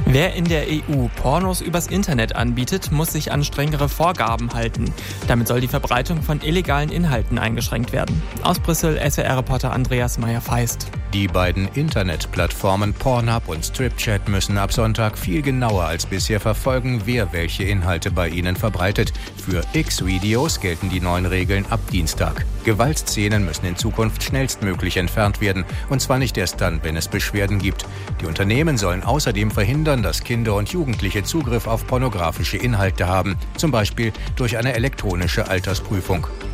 Wer in der EU Pornos übers Internet anbietet, muss sich an strengere Vorgaben halten. Damit soll die Verbreitung von illegalen Inhalten eingeschränkt werden. Aus Brüssel, SWR-Reporter Andreas Meyer-Feist. Die beiden Internetplattformen Pornhub und Stripchat müssen ab Sonntag viel genauer als bisher verfolgen, wer welche Inhalte bei ihnen verbreitet. Für X-Videos gelten die neuen Regeln ab Dienstag. Gewaltszenen müssen in Zukunft schnellstmöglich entfernt werden, und zwar nicht erst dann, wenn es Beschwerden gibt. Die Unternehmen sollen außerdem verhindern, dass Kinder und Jugendliche Zugriff auf pornografische Inhalte haben, zum Beispiel durch eine elektronische Altersprüfung.